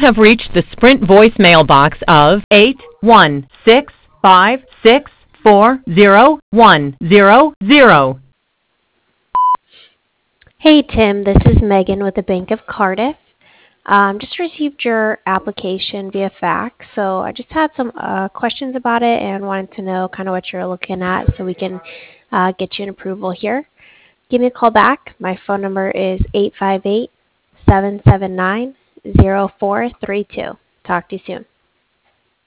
have reached the Sprint voicemail box of 81656400100. Hey Tim, this is Megan with the Bank of Cardiff. Just received your application via fax, so I just had some questions about it and wanted to know kind of what you're looking at so we can get you an approval here. Give me a call back. My phone number is 858-779-0432. Talk to you soon.